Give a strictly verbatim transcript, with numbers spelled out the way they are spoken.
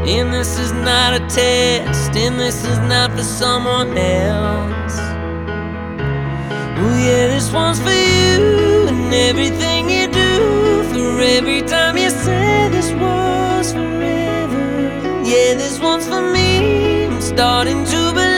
And this is not a test, and this is not for someone else. Oh yeah, this one's for you and everything you do. For every time you say this was forever. Yeah, this one's for me, I'm starting to believe